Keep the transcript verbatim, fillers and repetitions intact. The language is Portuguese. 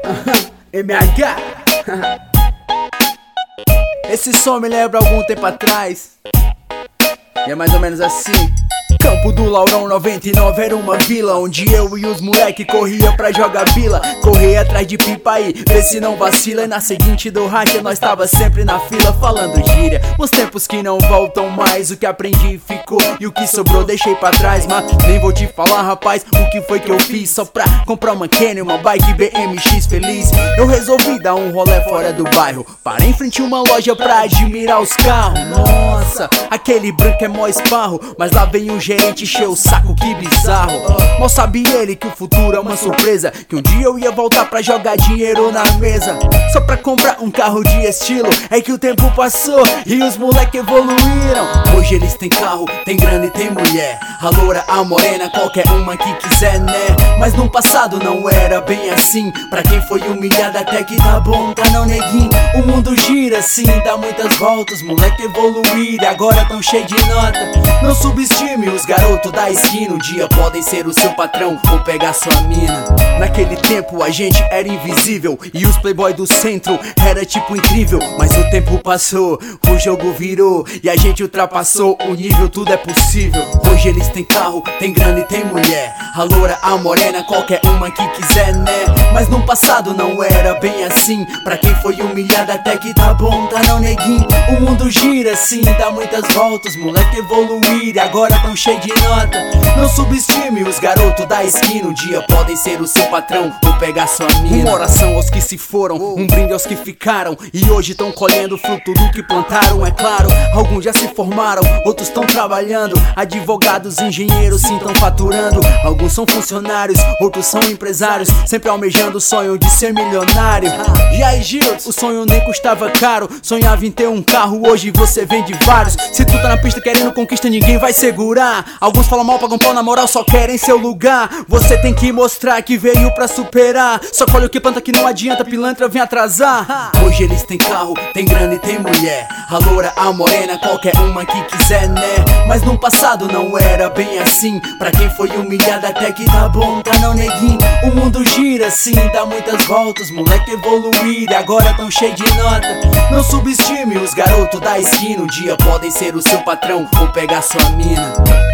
M H. Esse som me lembra algum tempo atrás. E é mais ou menos assim. Campo do Laurão noventa e nove era uma vila onde eu e os moleque corria pra jogar bila. Correr atrás de pipa aí, vê se não vacila. E na seguinte do racha nós tava sempre na fila falando gíria. Os tempos que não voltam mais, o que aprendi ficou e o que sobrou deixei pra trás. Mas nem vou te falar, rapaz, o que foi que eu fiz só pra comprar uma Kenny, uma bike B M X feliz. Eu resolvi dar um rolê fora do bairro, parei em frente a uma loja pra admirar os carros. Nossa, aquele branco é mó esparro, mas lá vem um gerente encheu o saco, que bizarro. Mal sabe ele que o futuro é uma surpresa, que um dia eu ia voltar pra jogar dinheiro na mesa, só pra comprar um carro de estilo. É que o tempo passou e os moleque evoluíram. Hoje eles têm carro, tem grana e tem mulher, a loura, a morena, qualquer uma que quiser, né? Mas no passado não era bem assim. Pra quem foi humilhado até que tá bom, tá não, neguinho? O mundo gira assim, dá muitas voltas. Moleque evoluído, agora tão cheio de nota. Não subestime os garotos da esquina, um dia podem ser o seu patrão ou pegar sua mina. Naquele tempo a gente era invisível e os playboy do centro era tipo incrível. Mas o tempo passou, o jogo virou e a gente ultrapassou o nível, tudo é possível. Hoje eles têm carro, tem grana e tem mulher, a loura, a morena, qualquer uma que quiser, né? Mas no passado não era bem assim. Pra quem foi humilhado até que tá bom, tá não, neguinho? O mundo gira assim, dá muitas voltas. Moleque evoluir e agora tão cheio de nota. Não subestime os garotos da esquina, um dia podem ser o seu patrão ou pegar sua mina. Uma oração aos que se foram, um brinde aos que ficaram e hoje tão colhendo o fruto do que plantaram. É claro, alguns já se formaram, outros tão trabalhando, advogados, engenheiros sim tão faturando. Alguns são funcionários, outros são empresários, sempre almejando o sonho de ser milionário. E aí, Gil, o sonho nem custava caro, sonhava em ter um carro, hoje você vende vários. Se tu tá na pista querendo conquista, ninguém vai segurar. Alguns falam mal, pagam pau, na moral só querem seu lugar. Você tem que mostrar que veio pra superar. Só colhe o que planta que não adianta, pilantra vem atrasar. Hoje eles têm carro, tem grana e tem mulher, a loura, a morena, qualquer uma que quiser, né? Mas no passado não era bem assim. Pra quem foi humilhado até que tá bom, tá não, neguinho? O mundo gira assim, dá muitas voltas. Moleque evoluir, agora tão cheio de nota. Não subestime os garotos da esquina, um dia podem ser o seu patrão ou pegar sua mina.